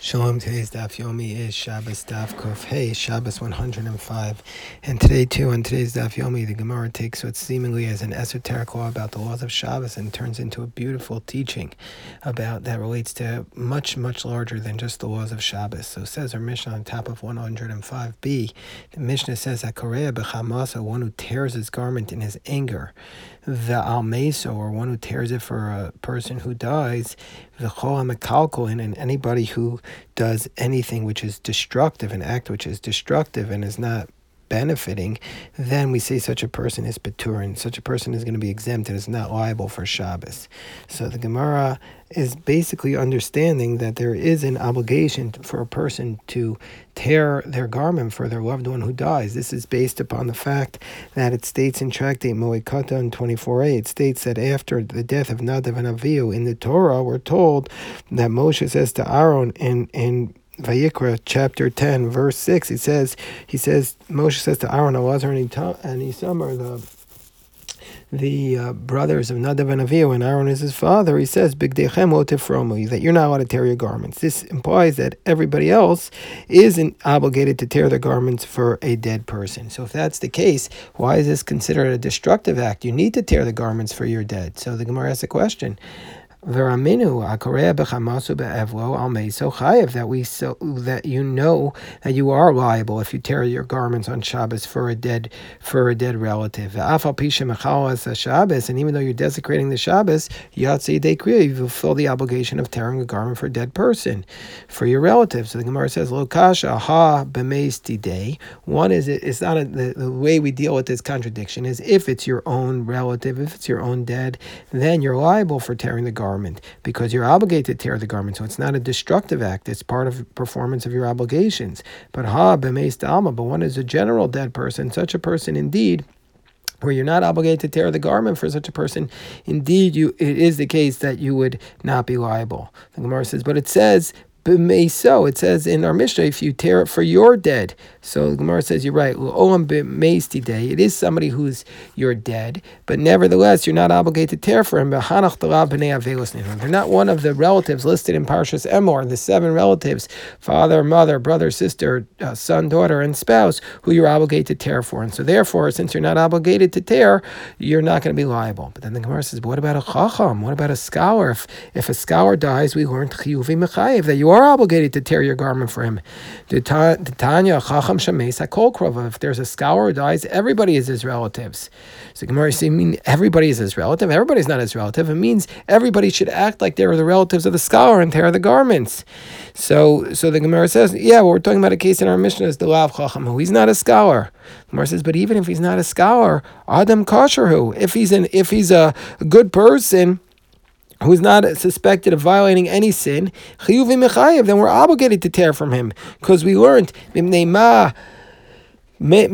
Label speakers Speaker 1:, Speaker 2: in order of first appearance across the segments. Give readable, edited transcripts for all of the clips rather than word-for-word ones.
Speaker 1: Shalom, today's Daf Yomi is Shabbos Daf Kuf Hey, Shabbos 105. And today, too, on today's Daf Yomi, the Gemara takes what seemingly as an esoteric law about the laws of Shabbos and turns into a beautiful teaching about that relates to much, much larger than just the laws of Shabbos. So says our Mishnah on top of 105b, the Mishnah says that Korea B'chamasa, one who tears his garment in his anger, the Almeso, or one who tears it for a person who dies, the Chol HaMekalkolin, and anybody who does anything which is destructive, an act which is destructive and is not benefiting, then we say such a person is Baturin. Such a person is going to be exempt and is not liable for Shabbos. So the Gemara is basically understanding that there is an obligation for a person to tear their garment for their loved one who dies. This is based upon the fact that it states in Tractate Moed in 24a, it states that after the death of Nadav and Avihu in the Torah, we're told that Moshe says to Aaron in Vayikra chapter 10 verse 6, Moshe says to Aaron, Elazar and Isamar, the brothers of Nadav and Avihu, and Aaron is his father, he says, Bigdechem lo tifromu, that you're not allowed to tear your garments. This implies that everybody else isn't obligated to tear their garments for a dead person. So if that's the case, why is this considered a destructive act? You need to tear the garments for your dead. So the Gemara asks a question. Veraminu akorea b'chamasu be'evlo almeiso chayev, that you know that you are liable if you tear your garments on Shabbos for a dead relative. Ve'afal pisha mechal as Shabbos, and even though you're desecrating the Shabbos, yatzei dekriya, you fulfill the obligation of tearing a garment for a dead person, for your relative. So the Gemara says, lo kasha ha b'meisti day. One is it's not the way we deal with this contradiction is if it's your own relative, if it's your own dead, then you're liable for tearing the garment, because you're obligated to tear the garment. So it's not a destructive act, it's part of performance of your obligations. But but one is a general dead person, such a person indeed, where you're not obligated to tear the garment for such a person, indeed it is the case that you would not be liable. The Gemara says, but it says it says in our Mishnah, if you tear it for your dead. So the Gemara says, you're right. It is somebody who's your dead, but nevertheless, you're not obligated to tear for him. They're not one of the relatives listed in Parshas Emor, the 7 relatives, father, mother, brother, sister, son, daughter, and spouse, who you're obligated to tear for. And so therefore, since you're not obligated to tear, you're not going to be liable. But then the Gemara says, but what about a chacham? What about a scholar? If a scholar dies, we learned chiyuvi mechayev, that you are obligated to tear your garment for him. The Tanya chacham shemes hakol krova. If there's a scholar who dies, everybody is his relatives. So Gemara says, mean everybody is his relative? Everybody's not his relative. It means everybody should act like they were the relatives of the scholar and tear the garments. So the Gemara says, yeah, well, we're talking about a case in our Mishnah is the Lav Chacham, who he's not a scholar. Gemara says, but even if he's not a scholar, Adam Kosher, who if he's a good person who's not suspected of violating any sin, chiyuvi mechayev, then we're obligated to tear from him, because we learned why do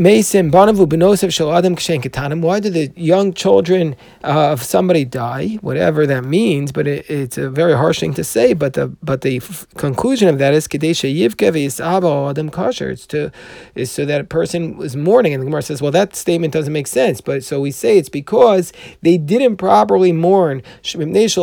Speaker 1: the young children of somebody die? Whatever that means, but it's a very harsh thing to say. But the conclusion of that is is so that a person was mourning. And the Gemara says, well, that statement doesn't make sense. But so we say it's because they didn't properly mourn. Because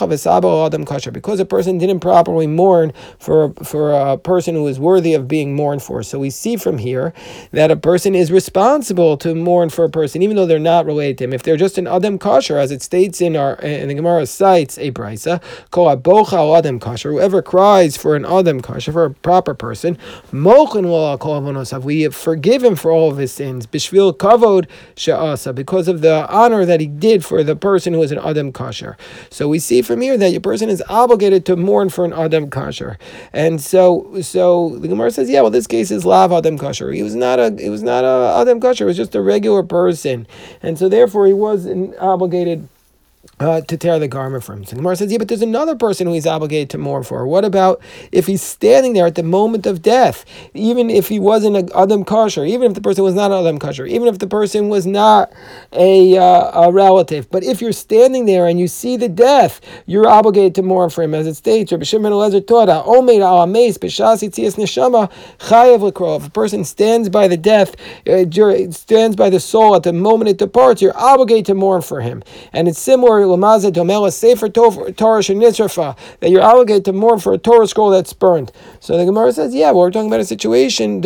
Speaker 1: a person didn't properly mourn for a person who is worthy of being mourned for. So we see from here that a person is responsible to mourn for a person, even though they're not related to him. If they're just an Adam Kasher, as it states in the Gemara cites a Brisa, Kol abocha Adam Kasher, whoever cries for an Adam Kasher, for a proper person, Mochin lo kol avonosav, we forgive him for all of his sins, Bishvil kavod she'asa, because of the honor that he did for the person who is an Adam Kasher. So we see from here that your person is obligated to mourn for an Adam Kasher. And so the Gemara says, yeah, well, this case is Lav Adam Kasher. It was not a Adam Kasher, it was just a regular person. And so therefore he wasn't obligated to tear the garment for him. So Gemara says, yeah, but there's another person who he's obligated to mourn for. What about if he's standing there at the moment of death? Even if he wasn't an Adam Kasher, even if the person was not an Adam Kasher, even if the person was not a relative, but if you're standing there and you see the death, you're obligated to mourn for him, as it states, Rabbi Shimon Elazar taught, if a person stands by the death, stands by the soul at the moment it departs, you're obligated to mourn for him. And it's similar that you're obligated to mourn for a Torah scroll that's burned. So the Gemara says, yeah, well, we're talking about a situation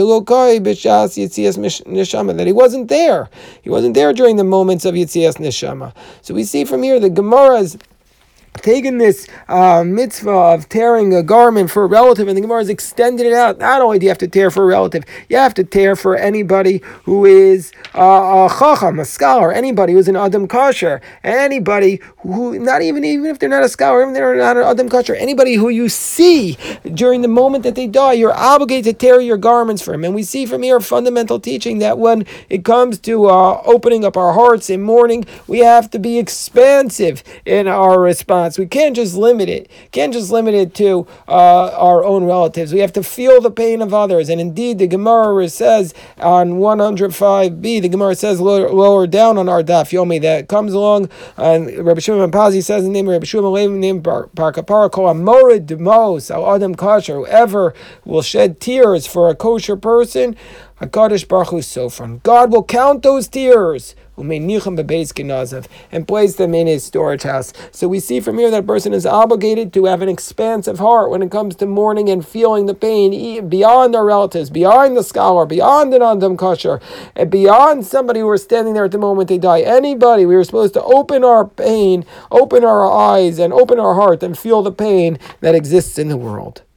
Speaker 1: that he wasn't there. He wasn't there during the moments of Yitzias Neshama. So we see from here the Gemara's taken this mitzvah of tearing a garment for a relative, and the Gemara has extended it out. Not only do you have to tear for a relative, you have to tear for anybody who is a chacham, a scholar, anybody who's an adam kosher, anybody who, not even if they're not a scholar, even if they're not an adam kosher, anybody who you see during the moment that they die, you're obligated to tear your garments for him. And we see from here a fundamental teaching that when it comes to opening up our hearts in mourning, we have to be expansive in our response. We can't just limit it. To our own relatives. We have to feel the pain of others. And indeed, the Gemara says on 105b, the Gemara says lower down on our daf yomi that comes along, and Rabbi Shimon Pazi says in the name of Rabbi Shimon Levi, name Bar Kapara, call a morid demos al adam kosher. Whoever will shed tears for a kosher person, HaKadosh Baruch Hu Sofron. God will count those tears and place them in his storage house. So we see from here that a person is obligated to have an expansive heart when it comes to mourning and feeling the pain beyond our relatives, beyond the scholar, beyond an Adam Kosher, and beyond somebody who is standing there at the moment they die. Anybody, we are supposed to open our pain, open our eyes, and open our heart and feel the pain that exists in the world.